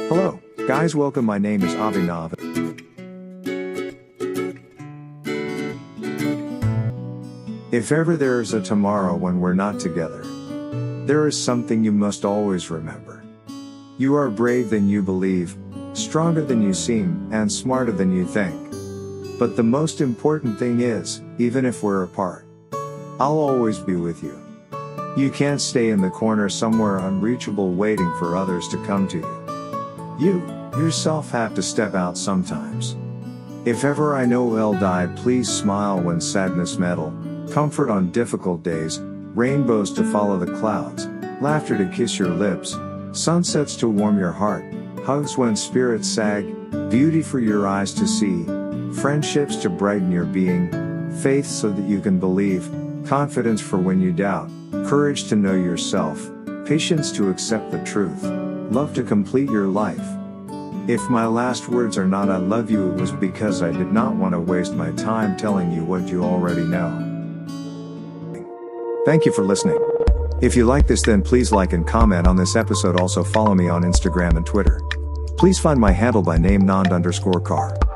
Hello, guys, welcome. My name is Abhinav. If ever there is a tomorrow when we're not together, there is something you must always remember. You are brave than you believe, stronger than you seem, and smarter than you think. But the most important thing is, even if we're apart, I'll always be with you. You can't stay in the corner somewhere unreachable waiting for others to come to you. You, yourself, have to step out sometimes. If ever I know I'll die, please smile when sadness meddle, comfort on difficult days, rainbows to follow the clouds, laughter to kiss your lips, sunsets to warm your heart, hugs when spirits sag, beauty for your eyes to see, friendships to brighten your being, faith so that you can believe, confidence for when you doubt, courage to know yourself, patience to accept the truth, love to complete your life. If my last words are not "I love you," it was because I did not want to waste my time telling you what you already know. Thank you for listening. If you like this, then please like and comment on this episode. Also follow me on Instagram and Twitter. Please find my handle by name Nand_car.